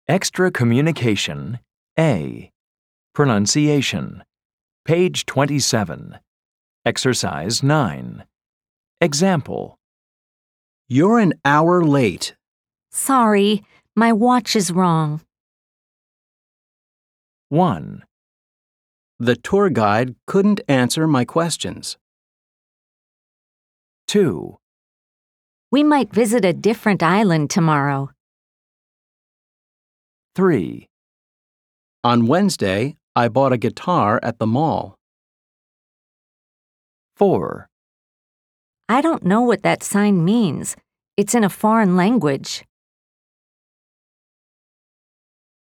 Extra Communication A. Pronunciation. Page 27. Exercise 9. Example. You're an hour late. Sorry, my watch is wrong. 1, The tour guide couldn't answer my questions. 2, We might visit a different island tomorrow. 3, On Wednesday, I bought a guitar at the mall. 4, I don't know what that sign means. It's in a foreign language.